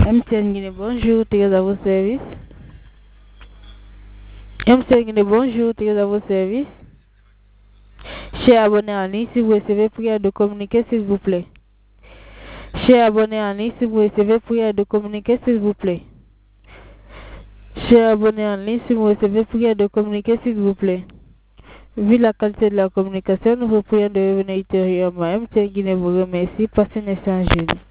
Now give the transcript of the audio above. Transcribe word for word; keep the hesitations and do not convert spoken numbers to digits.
M T N Guinée, bonjour, très à vos services. M T N Guinée, bonjour, très à vos services. Chers abonnés en ligne, si vous recevez prière de communiquer, s'il vous plaît. Chers abonnés en ligne, si vous recevez prière de communiquer, s'il vous plaît. Chers abonnés en ligne, si vous recevez prière de communiquer, s'il vous plaît. Vu la qualité de la communication, nous vous prions de revenir ultérieurement. M T N Guinée vous remercie. Passez une excellente journée.